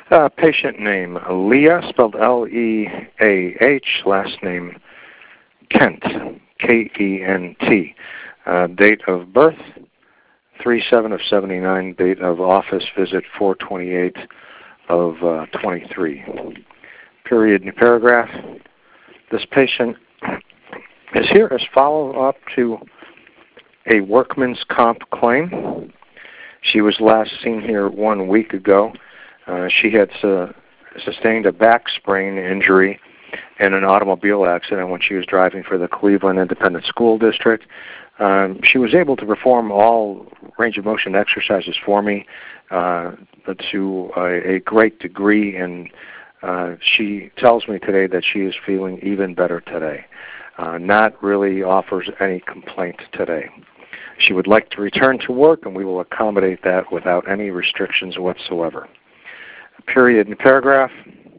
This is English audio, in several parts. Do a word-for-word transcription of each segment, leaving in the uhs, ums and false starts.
Uh, patient name, Leah, spelled L E A H, last name Kent, K E N T. Uh, date of birth, three seven of seventy-nine. Date of office visit, four twenty-eight of twenty-three. Period, new paragraph. This patient is here as follow-up to a workman's comp claim. She was last seen here one week ago. Uh, she had su- sustained a back sprain injury in an automobile accident when she was driving for the Cleveland Independent School District. Um, she was able to perform all range of motion exercises for me uh, to a, a great degree, and uh, she tells me today that she is feeling even better today. Uh, not really offers any complaint today. She would like to return to work, and we will accommodate that without any restrictions whatsoever. Period and paragraph.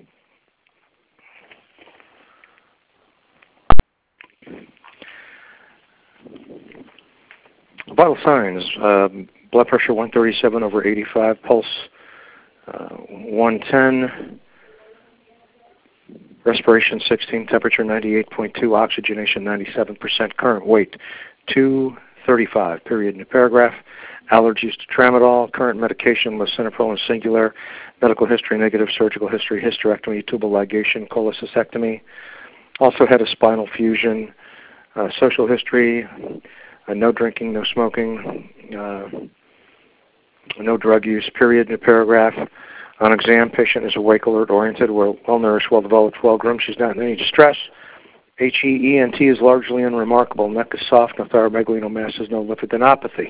Vital signs, uh, blood pressure one thirty-seven over eighty-five, pulse uh, one ten, respiration sixteen, temperature ninety-eight point two, oxygenation ninety-seven percent, current weight two thirty-five, period in the paragraph. Allergies to tramadol, current medication lisinopril and Singulair, medical history negative, surgical history, hysterectomy, tubal ligation, cholecystectomy. Also had a spinal fusion, uh, social history, uh, no drinking, no smoking, uh, no drug use, period in the paragraph. On exam, patient is awake, alert, oriented, well, well-nourished, well-developed, well-groomed. She's not in any distress. H E E N T is largely unremarkable. Neck is soft, no thyromegalinomasses, no lymphadenopathy.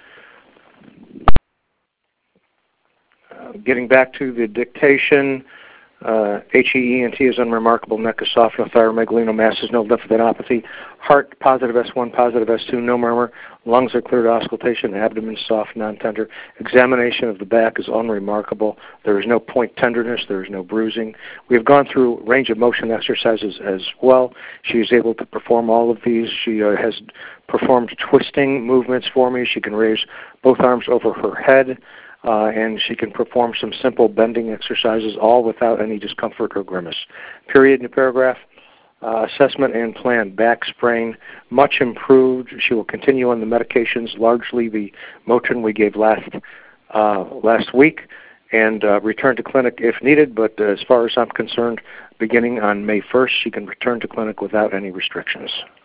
Uh, getting back to the dictation, uh, H E E N T is unremarkable. Neck is soft, no thyromegalinomasses, no lymphadenopathy. Heart positive S one, positive S two, no murmur. Lungs are clear to auscultation. Abdomen soft, non-tender. Examination of the back is unremarkable. There is no point tenderness. There is no bruising. We have gone through range of motion exercises as well. She is able to perform all of these. She uh, has performed twisting movements for me. She can raise both arms over her head. Uh, and she can perform some simple bending exercises, all without any discomfort or grimace. Period in the paragraph. Uh, assessment and plan, back sprain, much improved. She will continue on the medications, largely the Motrin we gave last uh, last week, and uh, return to clinic if needed. But uh, as far as I'm concerned, beginning on May first, she can return to clinic without any restrictions.